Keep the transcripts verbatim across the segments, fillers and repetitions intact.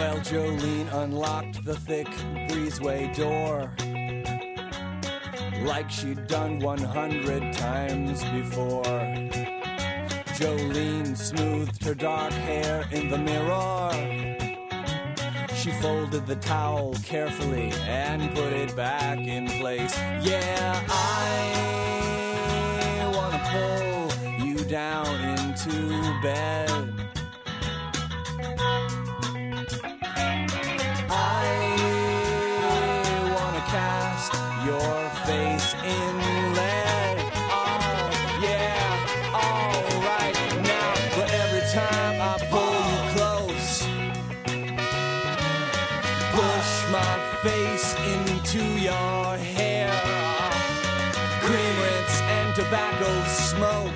Well, Jolene unlocked the thick breezeway door like she'd done one hundred times before. Jolene smoothed her dark hair in the mirror. She folded the towel carefully and put it back in place. Yeah, I wanna pull you down into bed. I wanna cast your face in lead. Oh, yeah, all right now. But every time I pull you close, push my face into your hair, cream rinse and tobacco smoke.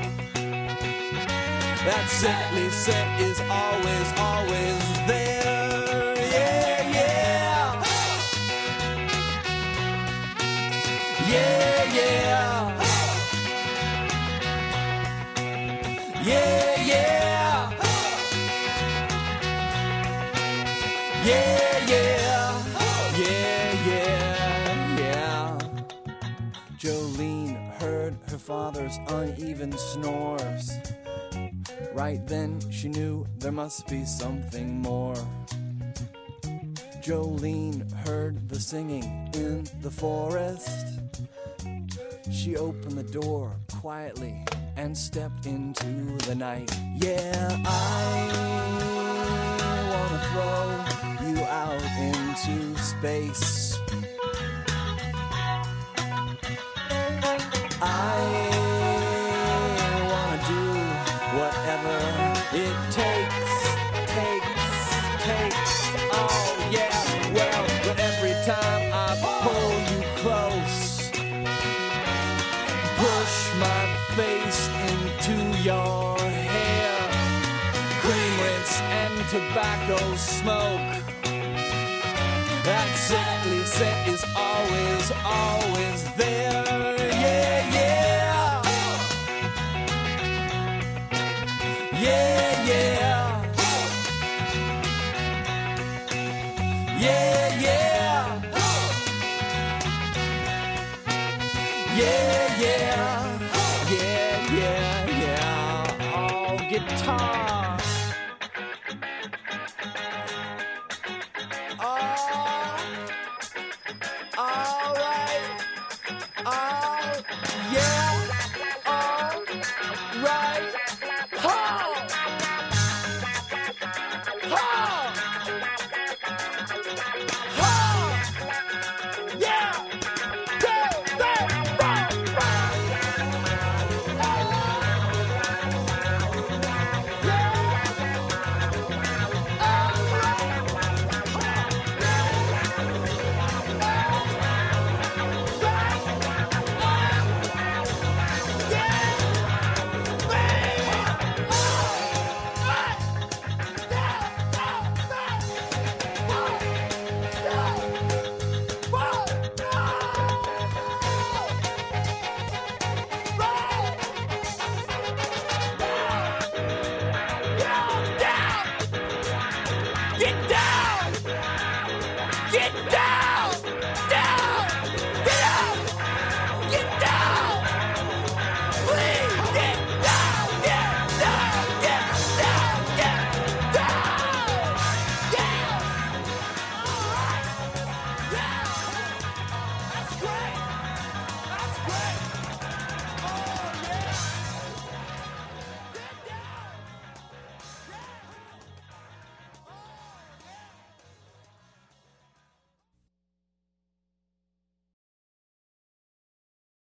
That sickly scent is always, always there. Yeah, yeah. Yeah, yeah. Yeah, yeah. Yeah, yeah. Yeah, yeah, yeah. Jolene heard her father's uneven snores. Right then she knew there must be something more. Jolene heard the singing in the forest. She opened the door quietly and stepped into the night. Yeah, I wanna throw you out into space. I wanna do whatever it takes, takes, takes. Oh yeah, well, but every time I pull you close, push my face into your hair, cream rinse and tobacco smoke. That sickly scent is always, always there. Yeah, yeah. Yeah, yeah. Yeah, yeah. Yeah, yeah. Yeah, yeah, yeah. Oh, guitar. Oh, all right. Oh, yeah. All right. Ha! Ha! Ha! Yeah! Go, go, go, go! Get down! Get down!